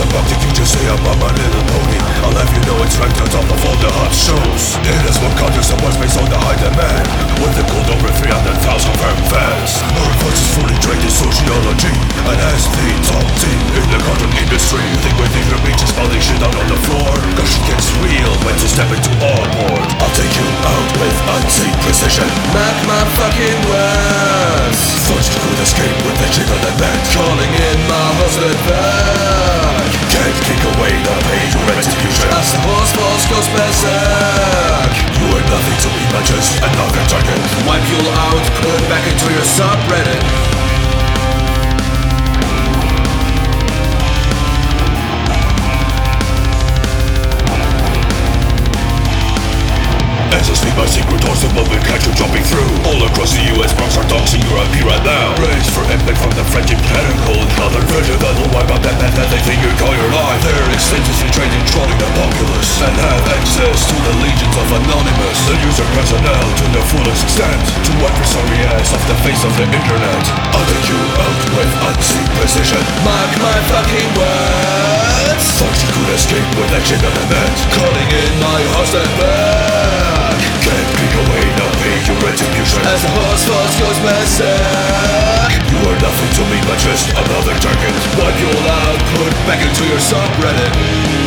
the bounty, you just say I'm on my little pony. I'll have you know it's ranked on top of all the hot shows. It is what conquers the ones based on the high demand, with the gold over 300,000 firm fans. Our voice is fully trained in sociology, and as the top team in the content industry, think we think your beach is falling shit out on the floor. Cause shit gets real when to step into our board. I'll take you out with unseen precision. Mark my fucking words. Thought you could escape with the shit on the bed, Calling in my husband back. can't kick away the pain to retribution. As the horse falls goes berserk. You are nothing to me but just another target. Wipe you out, put it back into your subreddit. As I speak my secret doors, the moment catch you jumping through. All across the US, Bronx are doxing your IP right now. Raised for impact from the French impletical. Another version that will wipe out that man that they think you call your life. They're extensively trained in trolling the populace, and have access to the legions of Anonymous. The user personnel to the fullest extent, to wipe your sorry ass off the face of the internet. I'll take you out with unseen precision. Mark my fucking words. Thought you could escape with that shit on the net, Calling in my husband back. can't kick away the pain to retribution. As the horse falls goes berserk. You are nothing to me but just another target. Wipe you all out, put back into your subreddit.